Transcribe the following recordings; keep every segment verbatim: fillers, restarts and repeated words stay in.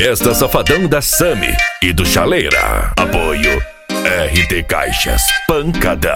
Fiesta Safadão da Sami e do Chaleira. Apoio R T Caixas Pancadão.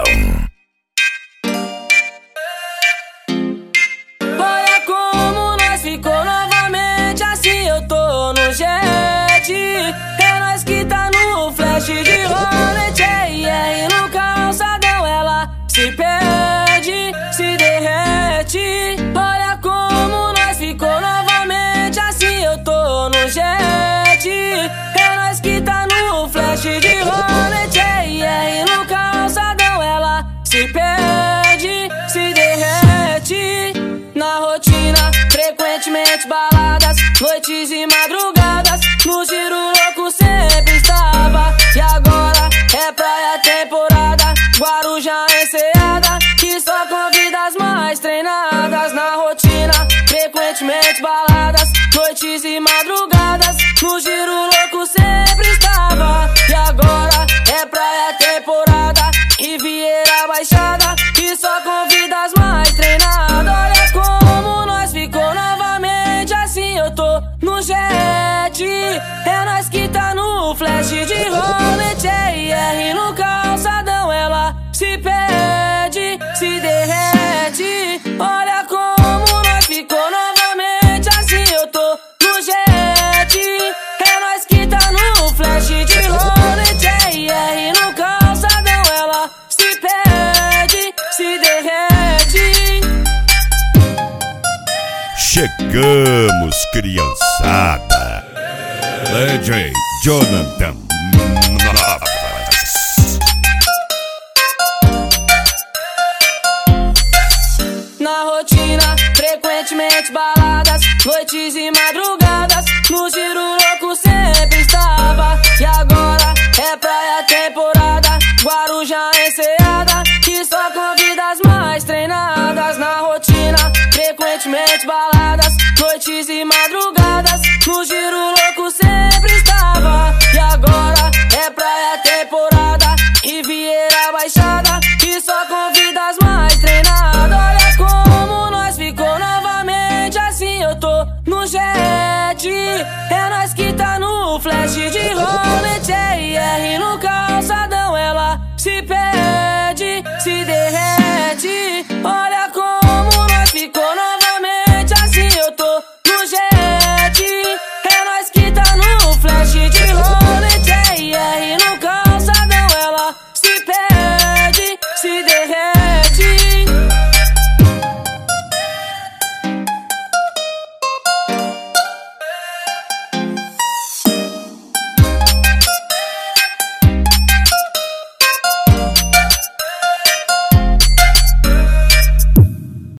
Olha como nós ficou novamente assim, eu tô no jet. É nós que tá no flash de Hornet. E aí no calçadão ela se perde, se derrete. Olha como nós ficou novamente assim, eu tô no jet. É nós que tá no flash de Hornet. E aí no calçadão ela se perde, se derrete. Na rotina, frequentemente baladas, noites e madrugadas. No giro louco sempre estava. E agora é praia temporada, Guarujá enseada, que só convida as mais treinadas. Na rotina, frequentemente baladas, noites e madrugadas. No giro louco sempre estava. E agora é praia temporada, Riviera Baixada, que só convida as mais treinadas. Olha como nós ficou novamente assim, eu tô no jet. É nós que tá no flash de Hornet. E R no calçadão ela se perde, se derrete. Olha como nós ficou novamente assim, eu tô no jet. É nós que tá no flash de Hornet. E R no calçadão ela se perde, se derrete. Chegamos, criançada. D J Jonathan. Na rotina, frequentemente baladas, noites e madrugadas. No giro louco sempre estava. E agora é praia temporada, Guarujá enseada, que só convida as mais treinadas. Na rotina, frequentemente baladas, noites e madrugadas.